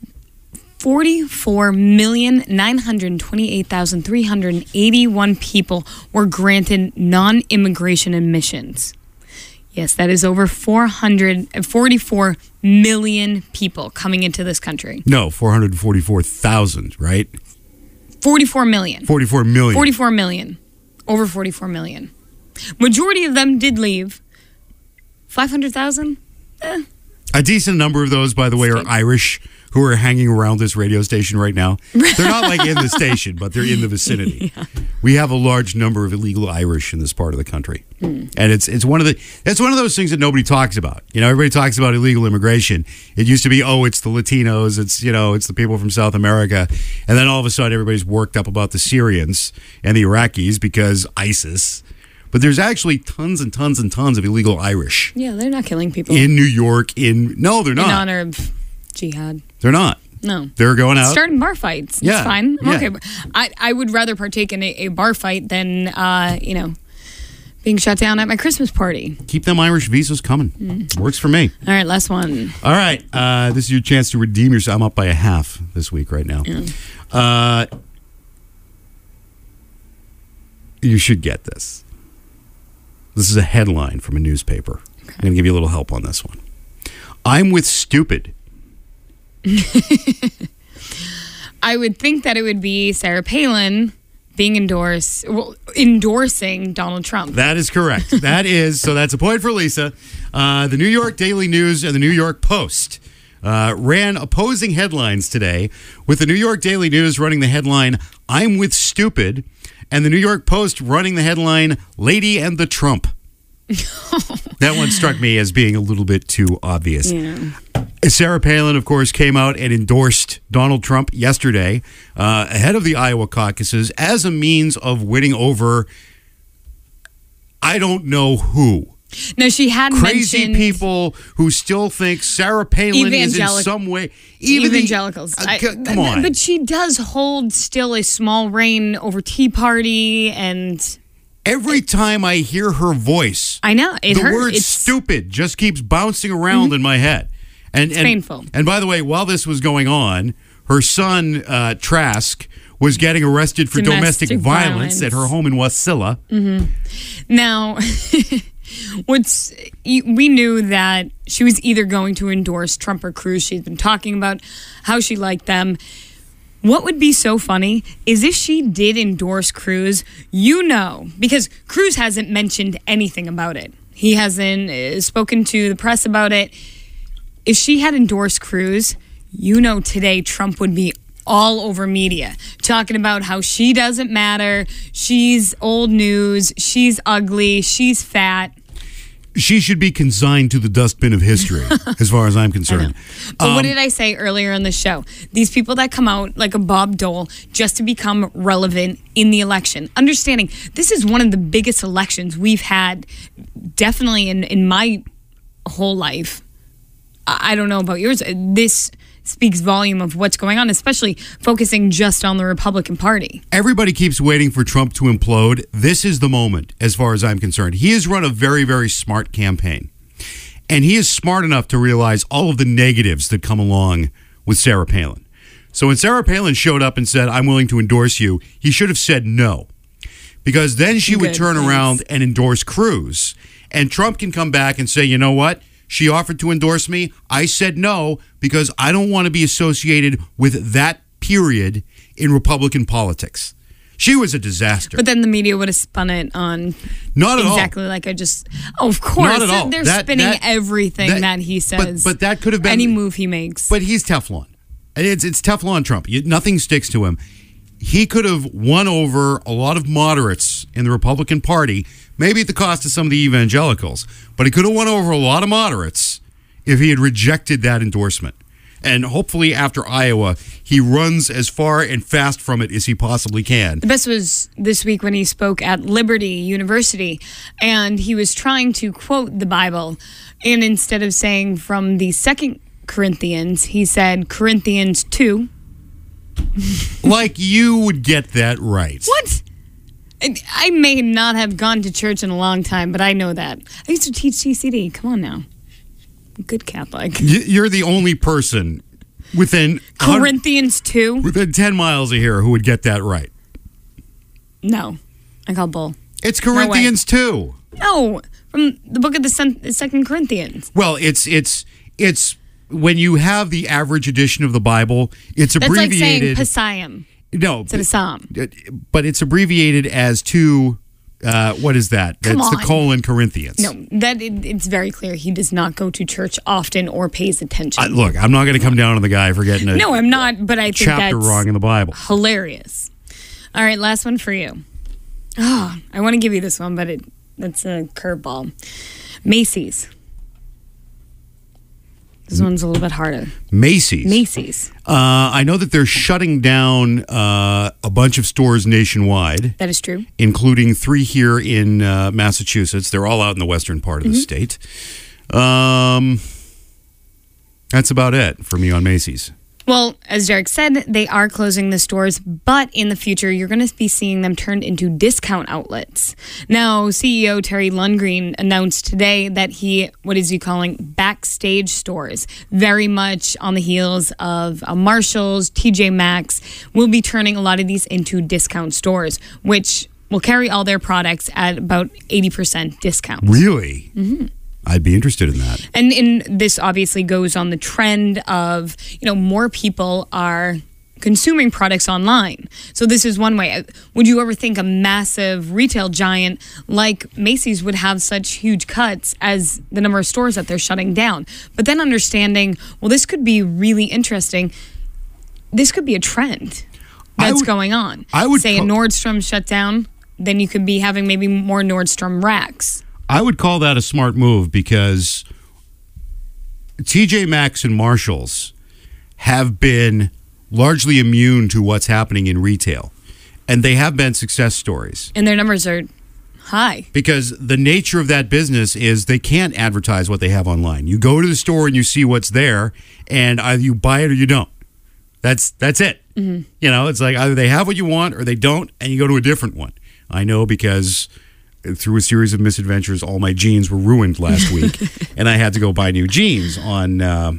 44,928,381 people were granted non-immigration admissions. Yes, that is over 444 million people coming into this country. No, 444,000, right? 44 million. 44 million. 44 million. Over 44 million. Majority of them did leave. 500,000? A decent number of those, by the way, are Irish who are hanging around this radio station right now. They're not like in the station, but they're in the vicinity. Yeah. We have a large number of illegal Irish in this part of the country. And it's one of those things that nobody talks about. You know, everybody talks about illegal immigration. It used to be, it's the Latinos, it's the people from South America. And then all of a sudden everybody's worked up about the Syrians and the Iraqis because ISIS. But there's actually tons and tons and tons of illegal Irish. Yeah, they're not killing people. In New York, no, they're not. In honor of jihad. They're not. No. They're going out. Starting bar fights. Yeah. It's fine. Yeah. Okay. I would rather partake in a bar fight than, being shut down at my Christmas party. Keep them Irish visas coming. Works for me. All right, last one. All right. This is your chance to redeem yourself. I'm up by a half this week right now. Yeah. You should get this. This is a headline from a newspaper. Okay. I'm going to give you a little help on this one. I'm with stupid. I would think that it would be Sarah Palin being endorsing Donald Trump. That is correct. So that's a point for Lisa. The New York Daily News and the New York Post ran opposing headlines today, with the New York Daily News running the headline, I'm with stupid, and the New York Post running the headline, Lady and the Trump. That one struck me as being a little bit too obvious. Yeah. Sarah Palin, of course, came out and endorsed Donald Trump yesterday ahead of the Iowa caucuses as a means of winning over, I don't know who. No, she had crazy mentioned people who still think Sarah Palin is in some way evangelicals. Come on, but she does hold still a small reign over Tea Party, and every time I hear her voice, I know the word "stupid" just keeps bouncing around in my head, and it's painful. And by the way, while this was going on, her son Trask was getting arrested for domestic violence at her home in Wasilla. Now. We knew that she was either going to endorse Trump or Cruz. She's been talking about how she liked them. What would be so funny is if she did endorse Cruz, because Cruz hasn't mentioned anything about it. He hasn't spoken to the press about it. If she had endorsed Cruz, today Trump would be all over media talking about how she doesn't matter. She's old news. She's ugly. She's fat. She should be consigned to the dustbin of history, as far as I'm concerned. But what did I say earlier in the show? These people that come out like a Bob Dole just to become relevant in the election. Understanding this is one of the biggest elections we've had, definitely in my whole life. I don't know about yours. This speaks volume of what's going on, especially focusing just on the Republican Party. Everybody keeps waiting for Trump to implode. This is the moment, as far as I'm concerned. He has run a very, very smart campaign. And he is smart enough to realize all of the negatives that come along with Sarah Palin. So when Sarah Palin showed up and said, I'm willing to endorse you, he should have said no. Because then she would turn around and endorse Cruz. And Trump can come back and say, you know what? She offered to endorse me. I said no because I don't want to be associated with that period in Republican politics. She was a disaster. But then the media would have spun it on not at exactly all. Like I just... Oh, of course. Not at all. They're spinning everything that he says. But that could have been... Any move he makes. But he's Teflon. It's Teflon Trump. Nothing sticks to him. He could have won over a lot of moderates in the Republican Party, maybe at the cost of some of the evangelicals, but he could have won over a lot of moderates if he had rejected that endorsement. And hopefully after Iowa, he runs as far and fast from it as he possibly can. The best was this week when he spoke at Liberty University, and he was trying to quote the Bible. And instead of saying from the 2 Corinthians, he said Corinthians 2. Like you would get that right. What? I may not have gone to church in a long time, but I know that. I used to teach CCD. Come on now. Good Catholic. You're the only person within Corinthians 2? within 10 miles of here who would get that right. No. I call bull. It's Corinthians 2. No. From the book of the 2 Corinthians. Well, it's when you have the average edition of the Bible, it's abbreviated. That's like saying Psalm. No. It's a psalm. But it's abbreviated as 2. What is that? Come That's on. the colon Corinthians. No, it's very clear he does not go to church often or pays attention. Look, I'm not going to come down on the guy for getting a No, I'm not, but I think chapter that's wrong in the Bible. hilarious. All right, last one for you. Oh, I want to give you this one, but that's a curveball. Macy's. This one's a little bit harder. Macy's. I know that they're shutting down a bunch of stores nationwide. That is true. Including 3 here in Massachusetts. They're all out in the western part of the state. That's about it for me on Macy's. Well, as Derek said, they are closing the stores, but in the future, you're going to be seeing them turned into discount outlets. Now, CEO Terry Lundgren announced today that what is he calling backstage stores, very much on the heels of Marshall's, TJ Maxx, will be turning a lot of these into discount stores, which will carry all their products at about 80% discount. Really? Mm-hmm. I'd be interested in that. And this obviously goes on the trend of, more people are consuming products online. So this is one way. Would you ever think a massive retail giant like Macy's would have such huge cuts as the number of stores that they're shutting down? But then understanding, well, this could be really interesting. This could be a trend that's going on. I would say a Nordstrom shut down, then you could be having maybe more Nordstrom racks. I would call that a smart move because TJ Maxx and Marshalls have been largely immune to what's happening in retail. And they have been success stories. And their numbers are high. Because the nature of that business is they can't advertise what they have online. You go to the store and you see what's there, and either you buy it or you don't. That's it. Mm-hmm. It's like either they have what you want or they don't, and you go to a different one. I know because through a series of misadventures, all my jeans were ruined last week, and I had to go buy new jeans on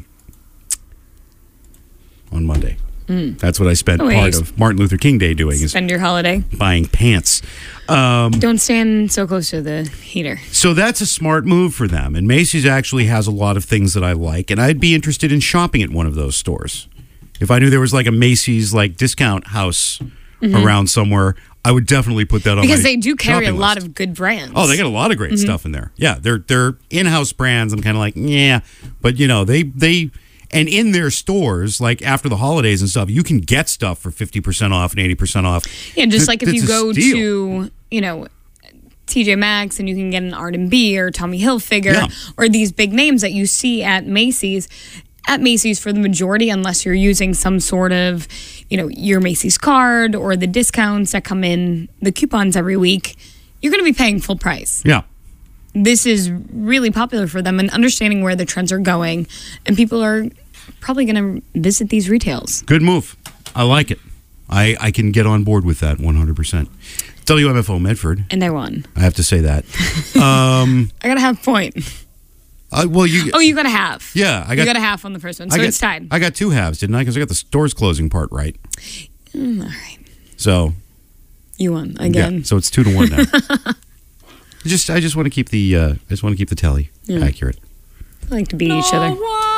Monday. That's what I spent part of Martin Luther King Day doing. Spend your holiday buying pants. Don't stand so close to the heater. So that's a smart move for them. And Macy's actually has a lot of things that I like, and I'd be interested in shopping at one of those stores. If I knew there was like a Macy's discount house around somewhere, I would definitely put that on because my they do carry a lot list. of good brands. Oh, they got a lot of great stuff in there. Yeah, they're in-house brands. I'm kind of like, yeah, but they and in their stores, like after the holidays and stuff, you can get stuff for 50% off and 80% off. Yeah, just like if you go to TJ Maxx and you can get an R&B or Tommy Hilfiger or these big names that you see at Macy's. At Macy's, for the majority, unless you're using some sort of, your Macy's card or the discounts that come in, the coupons every week, you're going to be paying full price. Yeah. This is really popular for them and understanding where the trends are going. And people are probably going to visit these retails. Good move. I like it. I can get on board with that 100%. WMFO Medford. And they won. I have to say that. I got to have point. You got a half. Yeah, you got a half on the first one, so it's tied. I got 2 halves, didn't I? Because I got the store's closing part right. All right. So you won again. Yeah, so it's 2-1 now. I just want to keep the tally accurate. I like to beat each other.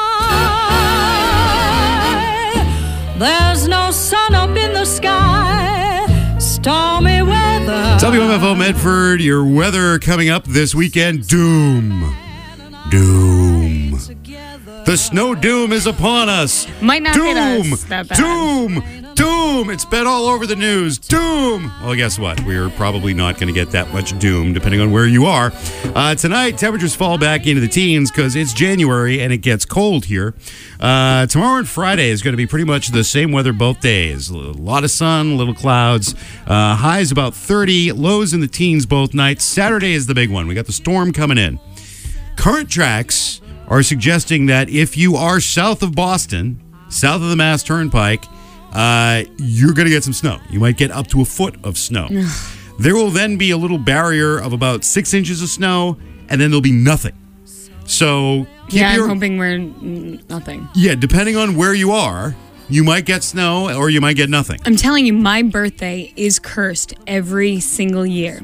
There's no sun up in the sky. Stormy weather. WMFO Medford, your weather coming up this weekend. Doom. The snow doom is upon us. Might not hit us that bad. Doom. Doom! It's been all over the news. Doom! Well, guess what? We're probably not going to get that much doom, depending on where you are. Tonight, temperatures fall back into the teens because it's January and it gets cold here. Tomorrow and Friday is going to be pretty much the same weather both days. A lot of sun, little clouds. Highs about 30, lows in the teens both nights. Saturday is the big one. We got the storm coming in. Current tracks are suggesting that if you are south of Boston, south of the Mass Turnpike, you're going to get some snow. You might get up to a foot of snow. There will then be a little barrier of about 6 inches of snow, and then there'll be nothing. So, I'm hoping we're nothing. Yeah, depending on where you are, you might get snow or you might get nothing. I'm telling you, my birthday is cursed every single year.